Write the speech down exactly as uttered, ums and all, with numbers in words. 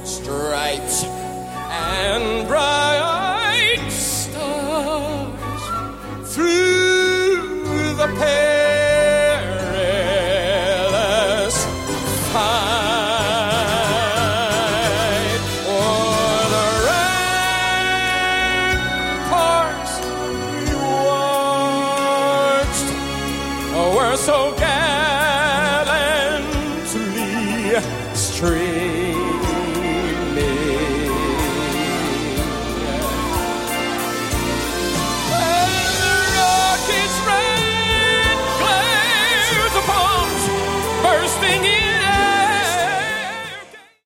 stripes and bright stars through the perilous fight. O'er the ramparts we watched were so gallantly streamed.